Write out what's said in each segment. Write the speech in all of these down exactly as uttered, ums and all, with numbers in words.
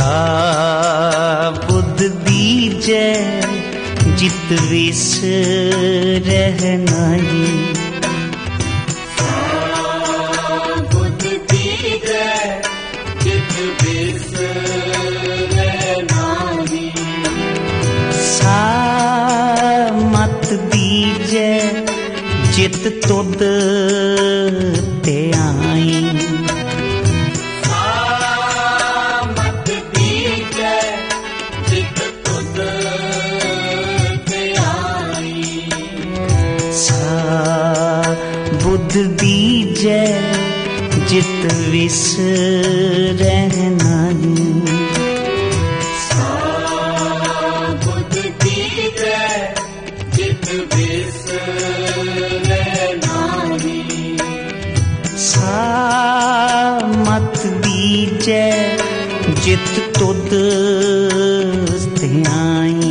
बुद्ध दीजे जित विस रहनाही। बुद्ध दीजे जित विस रहनाही। सा मत दीजे जित तुद ते आई। बुद्ध दीजे जित विस रहनाही। बुद्ध दीजे जित विस रहनाही। सा मत दीजे जित तुद ते आई।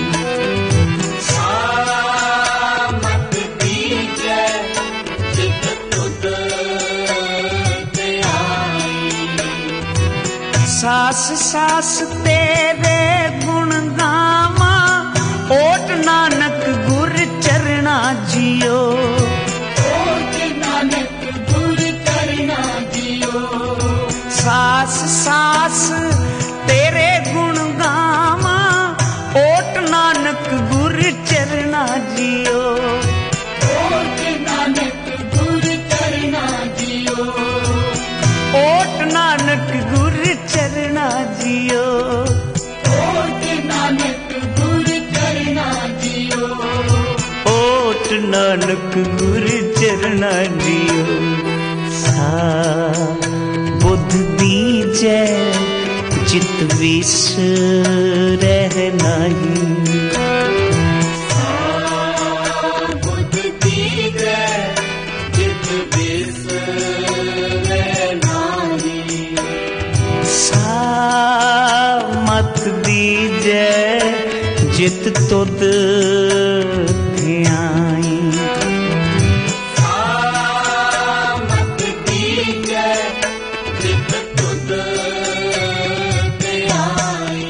सास सास तेरे गुण गावा ओट नानक गुर चरना जियो। ओट नानक गुर चरना जियो। सास सास तेरे गुण गावा ओट नानक गुर चरना जियो। ओट नानक गुर चरना जियो। ओट नानक गुर चरना जियो। ओट नानक गुर चरना जियो। ओट नानक गुर चरना जियो। सा बुद्ध दीजे जित विस रहनाही। बुद्ध दीजे जित विस रहनाही। सा मत दीजे जित तुद ते आई। मत दीजे जित तुद ते आई।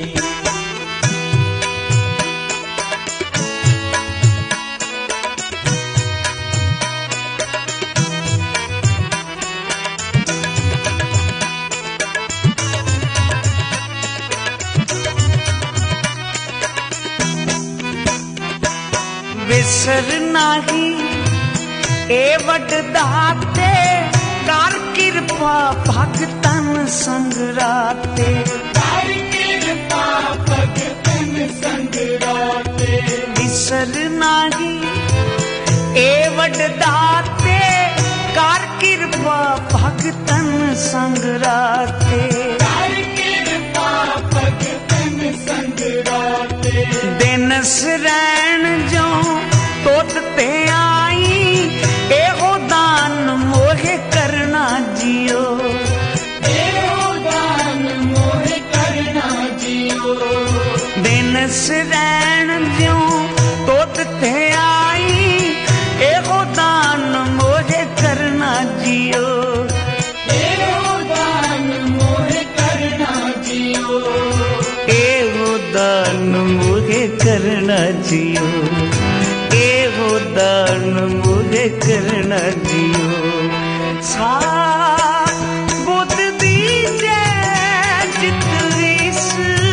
विसर नाही ए वड दाते कर कृपा भगतन संग राते। कर कृपा भगतन संग राते। विसर नाही ए वड दाते कर कृपा भगतन संग राते। कर कृपा भगतन संग राते। दिनस रैन जो तुद ते आई एहो दान मोहे करना जियो। एहो दान मोहे करना जियो। दिनस रैन जो तुद ते आई एहो दान मोहे करना जियो। एहो दान मोहे करना जियो। एहो दान मोहे करना जियो। एहो दान मोहे करना जियो। सा बुद्ध दीजे जित विस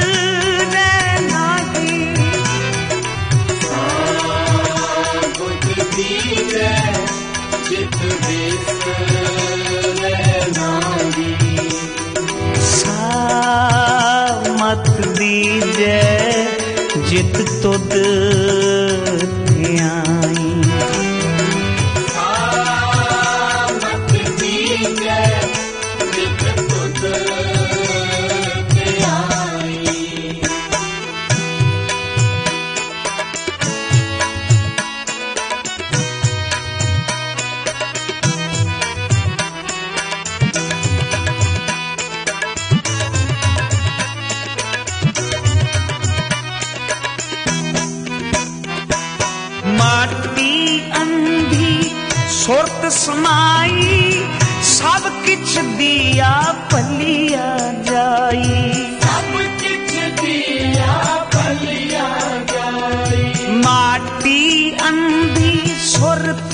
रहनाही। बुद्ध दीजे जित विस रहनाही। सा मत दीजे जित तुद ते आई। मत दीजे जित तुद ते आई। माटी अंधी सुरत समाई सब किछ दिया भलिया जाई।